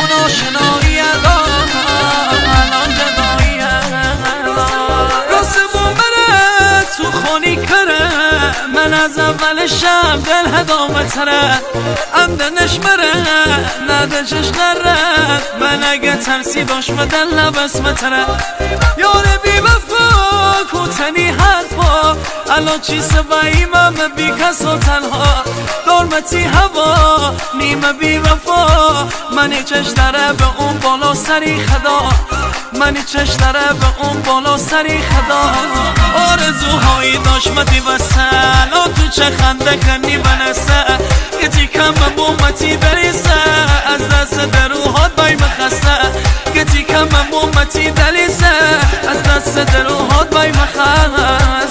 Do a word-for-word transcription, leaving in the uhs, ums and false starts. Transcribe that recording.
همون آشنایی الان الان جدایی راستمون بره تو خونی کره من از اول شب دل هدامه تره امدنش بره نده چشقره من اگه ترسی باش و دل نبسمه تره یار بی وفا کوتنی حرفا الان چی سباییمم بی کس و تنها دارمتی هوا نیمه بی وفا منی چش داره به اون بالا سری خدا منی چش داره به اون بالا سری خدا آرزوهایی داشت مدی وسل تو چه خنده کنی بنسه یه تیکم به مومتی بریسه از دست دروهات بای مخسته یه تیکم به مومتی دلیسه از دست دروهات بای مخسته